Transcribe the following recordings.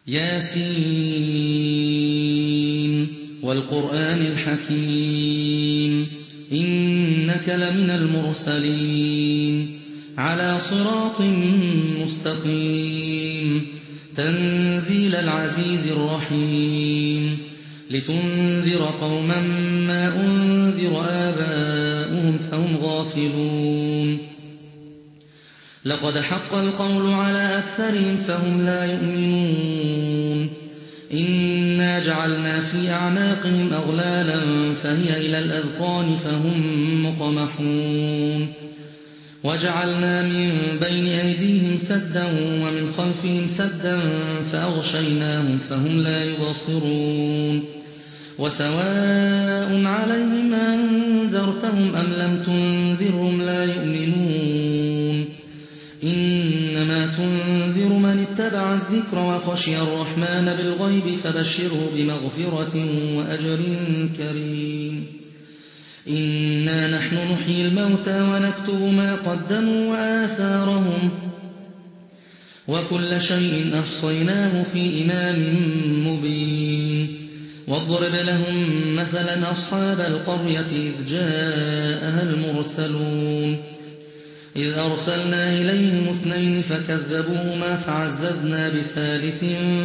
ياسين والقرآن الحكيم إنك لمن المرسلين على صراط مستقيم تنزيل العزيز الرحيم لتنذر قوما ما أنذر آباؤهم فهم غافلون لقد حق القول على أكثرهم فهم لا يؤمنون إنا جعلنا في أعناقهم أغلالا فهي إلى الأذقان فهم مقمحون وجعلنا من بين أيديهم سدا ومن خلفهم سدا فأغشيناهم فهم لا يبصرون وسواء عليهم أنذرتهم أم لم تنذرهم لا يؤمنون إنما تنذر من اتبع الذكر وخشي الرحمن بالغيب فبشره بمغفرة وأجر كريم إنا نحن نحيي الموتى ونكتب ما قدموا وآثارهم وكل شيء أحصيناه في إمام مبين واضرب لهم مثلا أصحاب القرية إذ جاءها المرسلون إذ أرسلنا إليهم 2 فكذبوهما فعززنا بثالث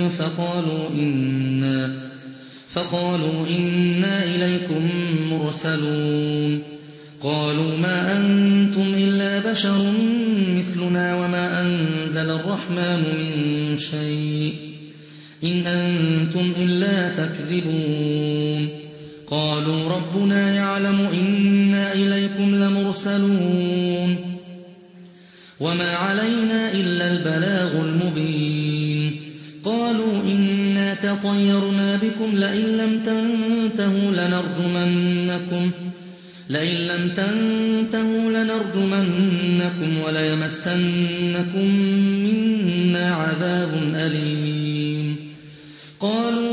فقالوا إنا إليكم مرسلون قالوا ما أنتم إلا بشر مثلنا وما أنزل الرحمن من شيء إن أنتم إلا تكذبون قالوا ربنا يعلم إنا إليكم لمرسلون وما علينا إلا البلاغ المبين قالوا إنا تطيرنا بكم لئن لم تنتهوا لنرجمنكم وليمسنكم منا عذاب أليم قالوا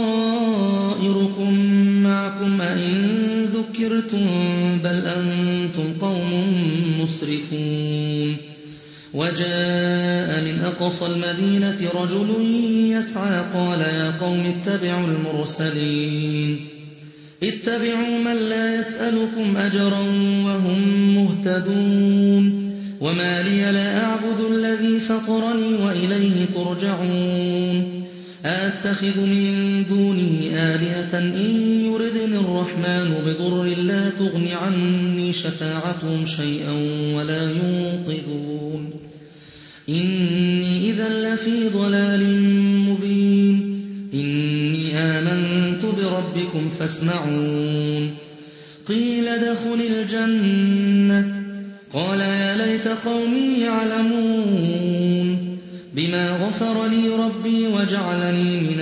طائركم معكم أئن ذكرتم بل أنتم قوم مسرفون وجاء من أقصى المدينة رجل يسعى قال يا قوم اتبعوا المرسلين اتبعوا من لا يسألكم أجرا وهم مهتدون وما لي لا أعبد الذي فطرني وإليه ترجعون أأتخذ من دونه آلهة إن يردني الرحمن بضر لا تغن عني شفاعتهم شيئا ولا ينقذون إني إذا لفي ضلال مبين إني آمنت بربكم فاسمعون قيل ادخل الجنة قال يا ليت قومي يعلمون بما غفر لي ربي وجعلني من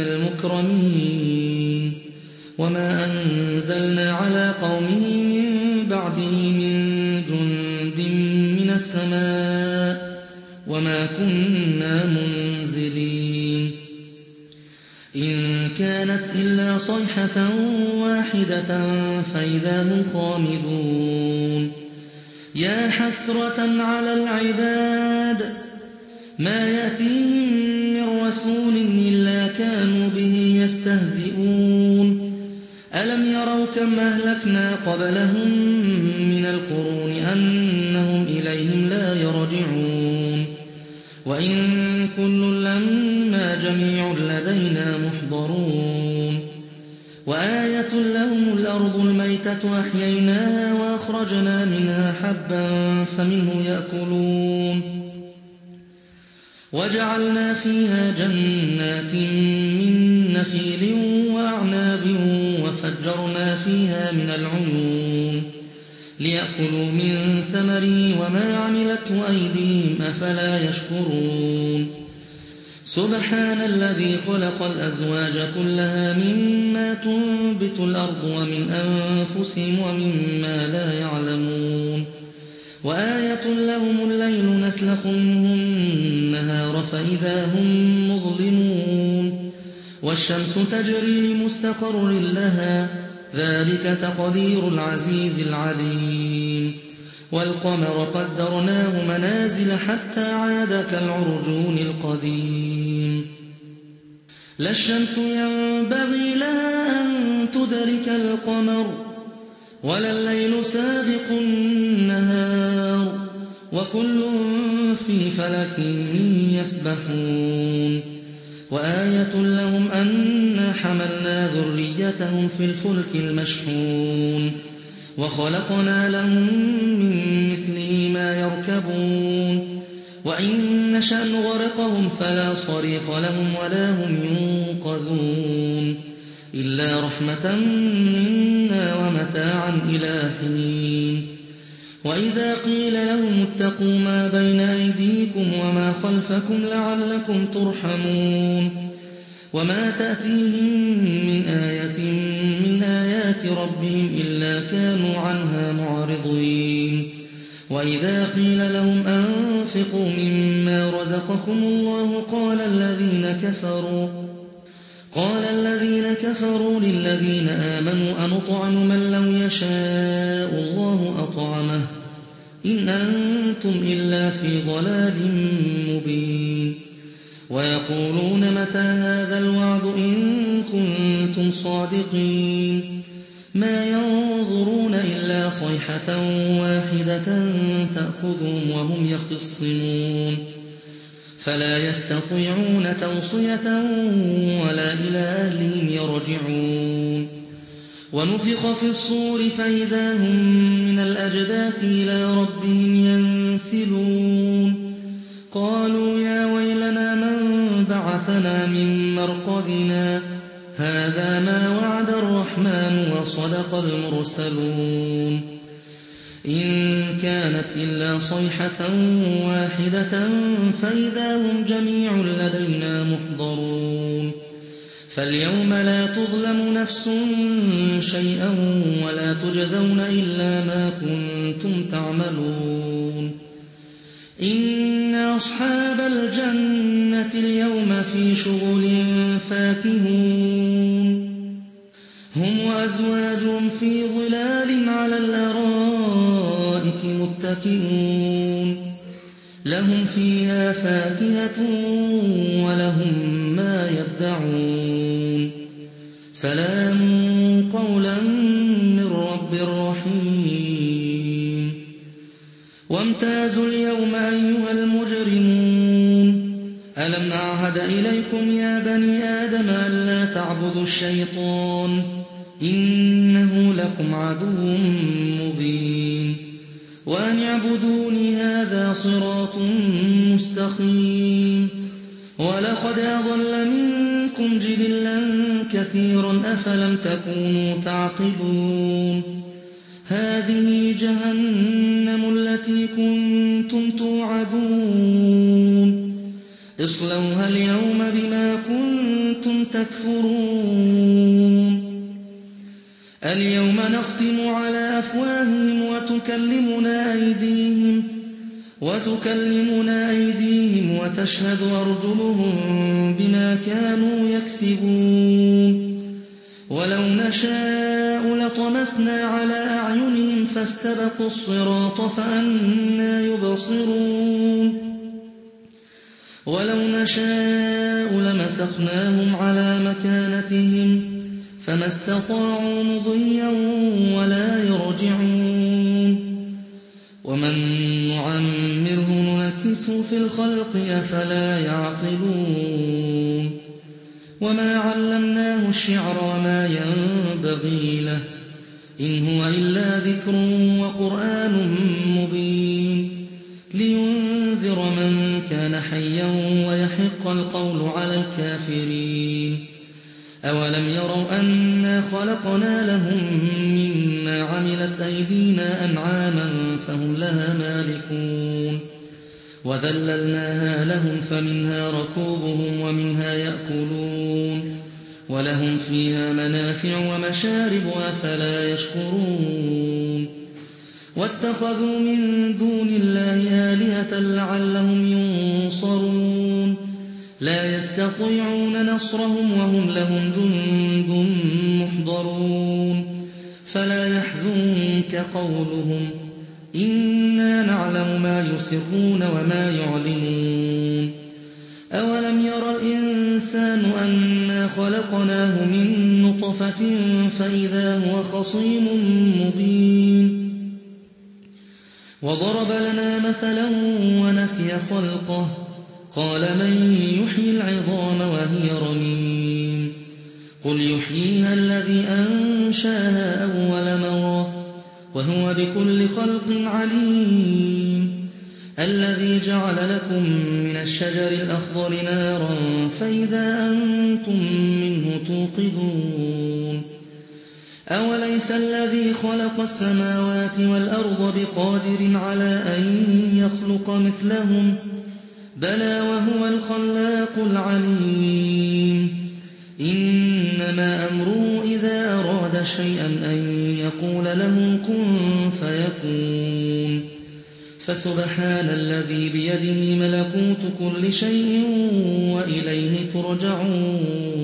المكرمين وما أنزلنا على قومه من بعده من جند من السماء وما كنا منزلين إن كانت إلا صيحة واحدة فإذا هم خامدون يا حسرة على العباد ما يأتيهم من رسول إلا كانوا به يستهزئون ألم يروا كم أهلكنا قبلهم من القرون أنهم إليهم لا يرجعون وإن كل لما جميع لدينا محضرون وآية لهم الأرض الميتة أحييناها وأخرجنا منها حبا فمنه يأكلون وجعلنا فيها جنات من نخيل وأعناب وفجرنا فيها من العيون ليأكلوا من ثمره وما عملته أيديهم أفلا يشكرون سبحان الذي خلق الأزواج كلها مما تنبت الأرض ومن أنفسهم ومما لا يعلمون وآية لهم الليل نسلخ منه النهار فإذا هم مظلمون والشمس تجري لمستقر لها ذلك تقدير العزيز العليم والقمر قدرناه منازل حتى عاد كالعرجون القديم لا الشمس ينبغي لها أن تدرك القمر ولا الليل سابق النهار وكل في فلك يسبحون وآية لهم أنا حملنا ذريتهم في الفلك المشحون وخلقنا لهم من مثله ما يركبون وإن نشأ نغرقهم فلا صريخ لهم ولا هم ينقذون إلا رحمة منا ومتاعا إلى حين وإذا قيل لهم اتقوا ما بين أيديكم وما خلفكم لعلكم ترحمون وما تأتيهم من آية من آيات ربهم إلا كانوا عنها معرضين وإذا قيل لهم أنفقوا مما رزقكم الله قال الذين كفروا للذين آمنوا أنطعم من لو يشاء الله أطعمه إن أنتم إلا في ضلال مبين ويقولون متى هذا الوعد إن كنتم صادقين ما ينظرون إلا صيحة واحدة تأخذهم وهم يخصمون فلا يستطيعون توصية ولا إلى أهلهم يرجعون ونفخ في الصور فإذا هم من الأجداث إلى ربهم ينسلون قالوا يا ويلنا من بعثنا من مرقدنا هذا ما وعد الرحمن وصدق المرسلون إن كانت إلا صيحة واحدة فإذا هم جميع لدينا محضرون فاليوم لا تظلم نفس شيئا ولا تجزون إلا ما كنتم تعملون إن أصحاب الجنة اليوم في شغل فاكهون هم وأزواجهم في ظلال على الأرائك متكئون لهم فيها فاكهة ولهم ما يدعون سلام قولا من رب رحيم وامتازوا اليوم أيها المجرمون ألم أعهد إليكم يا بني آدم ألا تعبدوا الشيطان إنه لكم عدو مبين وأن اعبدوني هذا صراط مستقيم ولقد أضل منكم جبلا كثيرا أفلم تكونوا تعقلون هذه جهنم التي كنتم توعدون اصلوها اليوم بما كنتم تكفرون اليوم نختم على أفواههم وتكلمنا أيديهم وتشهد أرجلهم بما كانوا يكسبون ولو نشاء لطمسنا على أعينهم فاستبقوا الصراط فأنى يبصرون ولو نشاء لمسخناهم على مكانتهم فما استطاعوا مضيا ولا يرجعون ومن نعمره ننكسه في الخلق أفلا يعقلون وما علمناه الشعر وما ينبغي له إن هو إلا ذكر وقرآن مبين لينذر من كان حيا ويحق القول على الكافرين أولم يروا أنا خلقنا لهم مما عملت أيدينا أنعاما فهم لها مالكون وذللناها لهم فمنها ركوبهم ومنها يأكلون ولهم فيها منافع ومشارب أفلا يشكرون واتخذوا من دون الله آلهة لعلهم ينصرون لا يستطيعون نصرهم وهم لهم جند محضرون فلا يحزنك قولهم إنا نعلم ما يسرون وما يعلنون أولم ير الإنسان أنا خلقناه من نطفة فإذا هو خصيم مبين وضرب لنا مثلا ونسي خلقه قال من يحيي العظام وهي رميم قل يحييها الذي أنشاها أول مرة وهو بكل خلق عليم الذي جعل لكم من الشجر الأخضر نارا فإذا أنتم منه توقدون أوليس الذي خلق السماوات والأرض بقادر على أن يخلق مثلهم بلى وهو الخلاق العليم إنما أمره إذا أراد شيئا أن يقول له كن فيكون فسبحان الذي بيده ملكوت كل شيء وإليه ترجعون